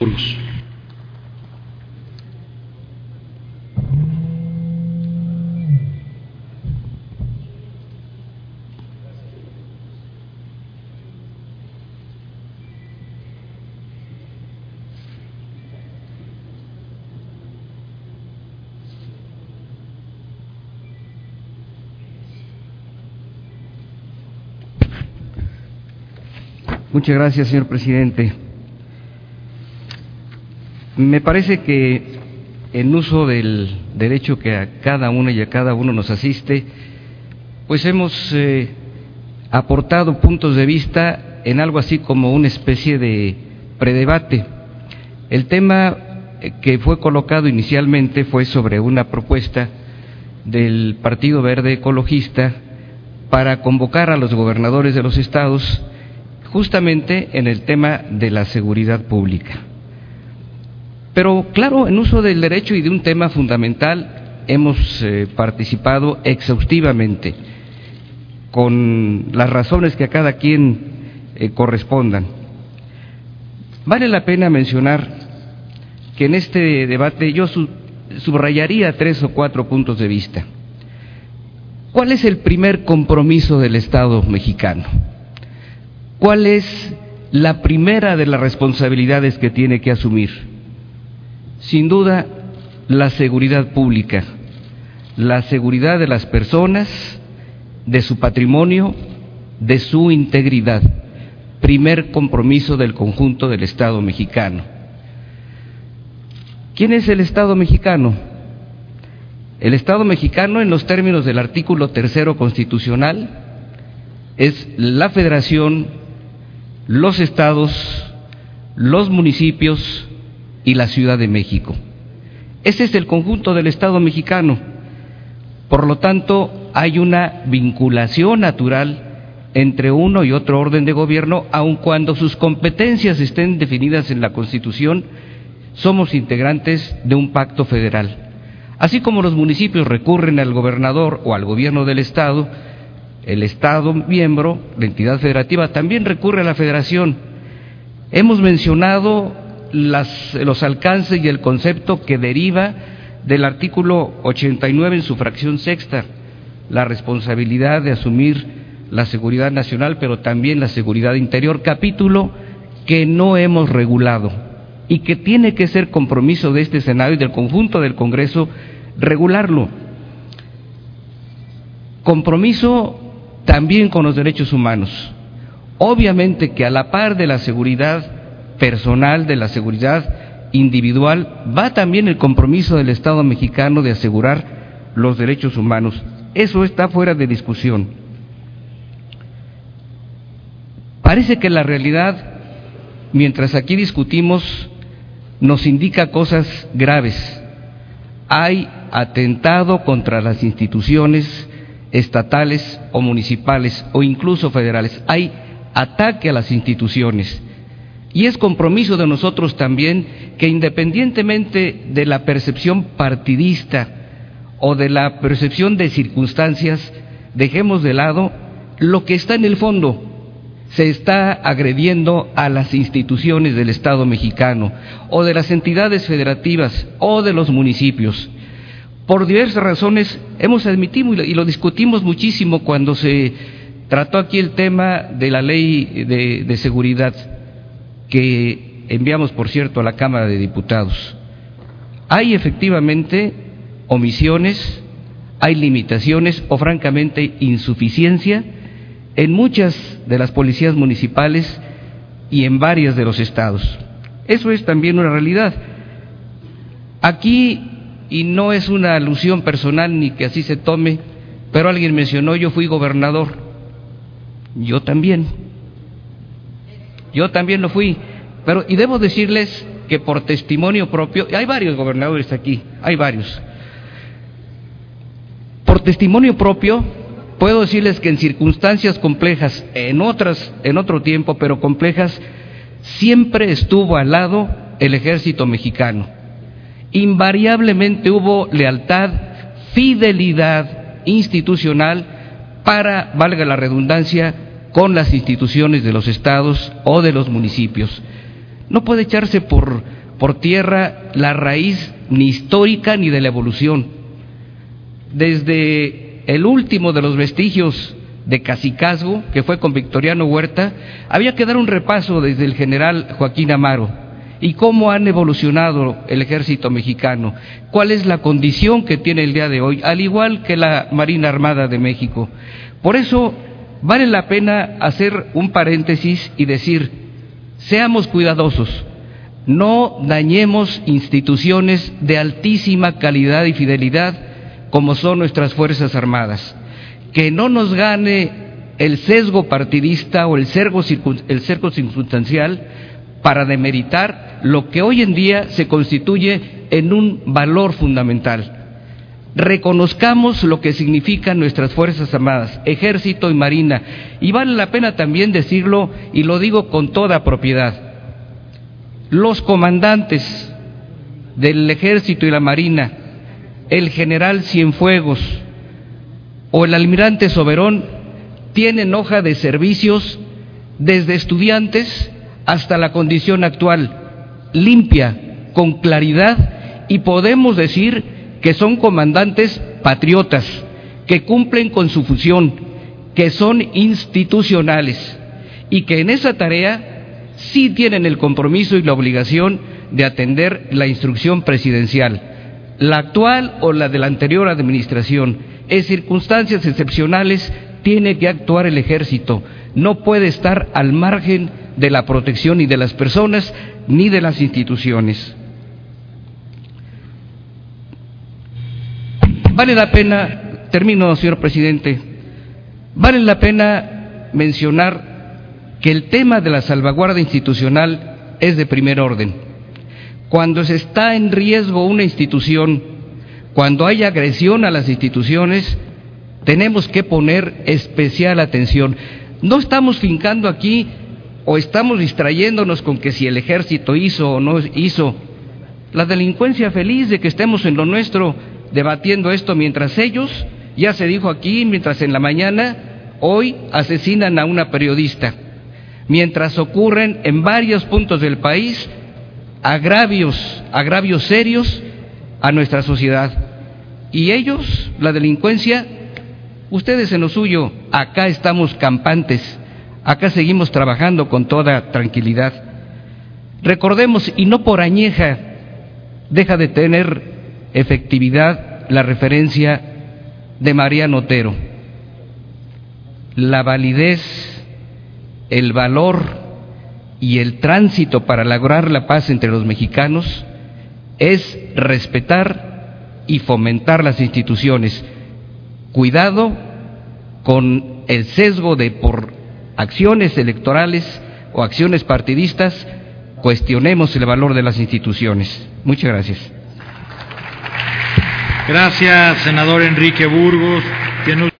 Cruz. Muchas gracias, señor presidente. Me parece que en uso del derecho que a cada una y a cada uno nos asiste, pues hemos aportado puntos de vista en algo así como una especie de predebate. El tema que fue colocado inicialmente fue sobre una propuesta del Partido Verde Ecologista para convocar a los gobernadores de los estados justamente en el tema de la seguridad pública. Pero claro, en uso del derecho y de un tema fundamental hemos participado exhaustivamente con las razones que a cada quien correspondan. Vale la pena mencionar que en este debate yo subrayaría 3 o 4 puntos de vista. ¿Cuál es el primer compromiso del Estado mexicano? ¿Cuál es la primera de las responsabilidades que tiene que asumir? Sin duda, la seguridad pública, la seguridad de las personas, de su patrimonio, de su integridad. Primer compromiso del conjunto del Estado mexicano. ¿Quién es el Estado mexicano? El Estado mexicano, en los términos del artículo 3 constitucional, es la Federación, los estados, los municipios y la Ciudad de México. Ese es el conjunto del Estado mexicano. Por lo tanto, hay una vinculación natural entre uno y otro orden de gobierno, aun cuando sus competencias estén definidas en la Constitución. Somos integrantes de un pacto federal. Así como los municipios recurren al gobernador o al gobierno del Estado, el Estado miembro, la entidad federativa, también recurre a la Federación. Hemos mencionado los alcances y el concepto que deriva del artículo 89 en su fracción sexta, la responsabilidad de asumir la seguridad nacional, pero también la seguridad interior, capítulo que no hemos regulado y que tiene que ser compromiso de este Senado y del conjunto del Congreso regularlo. Compromiso también con los derechos humanos. Obviamente que a la par de la seguridad personal, de la seguridad individual, va también el compromiso del Estado mexicano de asegurar los derechos humanos. Eso está fuera de discusión. Parece que la realidad, mientras aquí discutimos, nos indica cosas graves. Hay atentado contra las instituciones estatales o municipales o incluso federales. Hay ataque a las instituciones. Y es compromiso de nosotros también que, independientemente de la percepción partidista o de la percepción de circunstancias, dejemos de lado lo que está en el fondo. Se está agrediendo a las instituciones del Estado mexicano o de las entidades federativas o de los municipios. Por diversas razones hemos admitido y lo discutimos muchísimo cuando se trató aquí el tema de la ley de seguridad que enviamos, por cierto, a la Cámara de Diputados. Hay efectivamente omisiones, hay limitaciones o francamente insuficiencia en muchas de las policías municipales y en varias de los estados. Eso es también una realidad. Aquí, y no es una alusión personal ni que así se tome, pero alguien mencionó, yo fui gobernador. Yo también lo fui, pero y debo decirles que por testimonio propio, hay varios gobernadores aquí, hay varios. Por testimonio propio, puedo decirles que en circunstancias complejas, en otro tiempo, pero complejas, siempre estuvo al lado el ejército mexicano. Invariablemente hubo lealtad, fidelidad institucional para, valga la redundancia, con las instituciones de los estados o de los municipios. No puede echarse por tierra la raíz ni histórica ni de la evolución. Desde el último de los vestigios de cacicazgo, que fue con Victoriano Huerta, había que dar un repaso desde el general Joaquín Amaro y cómo han evolucionado el ejército mexicano, cuál es la condición que tiene el día de hoy, al igual que la Marina Armada de México. Por eso vale la pena hacer un paréntesis y decir, seamos cuidadosos, no dañemos instituciones de altísima calidad y fidelidad como son nuestras Fuerzas Armadas, que no nos gane el sesgo partidista o el sesgo circunstancial para demeritar lo que hoy en día se constituye en un valor fundamental. Reconozcamos lo que significan nuestras Fuerzas Armadas, Ejército y Marina, y vale la pena también decirlo, y lo digo con toda propiedad. Los comandantes del Ejército y la Marina, el general Cienfuegos o el almirante Soberón, tienen hoja de servicios desde estudiantes hasta la condición actual, limpia, con claridad, y podemos decir que son comandantes patriotas, que cumplen con su función, que son institucionales y que en esa tarea sí tienen el compromiso y la obligación de atender la instrucción presidencial, la actual o la de la anterior administración. En circunstancias excepcionales tiene que actuar el Ejército, no puede estar al margen de la protección ni de las personas ni de las instituciones. Vale la pena, termino, señor presidente, vale la pena mencionar que el tema de la salvaguardia institucional es de primer orden. Cuando se está en riesgo una institución, cuando hay agresión a las instituciones, tenemos que poner especial atención. No estamos fincando aquí o estamos distrayéndonos con que si el Ejército hizo o no hizo. La delincuencia feliz de que estemos en lo nuestro debatiendo esto mientras ellos, ya se dijo aquí, mientras en la mañana, hoy asesinan a una periodista, mientras ocurren en varios puntos del país agravios serios a nuestra sociedad. Y ellos, la delincuencia, ustedes en lo suyo, acá estamos campantes, acá seguimos trabajando con toda tranquilidad. Recordemos, y no por añeja deja de tener efectividad la referencia de Mariano Otero. La validez, el valor y el tránsito para lograr la paz entre los mexicanos es respetar y fomentar las instituciones. Cuidado con el sesgo de por acciones electorales o acciones partidistas, cuestionemos el valor de las instituciones. Muchas gracias. Gracias, senador Enrique Burgos.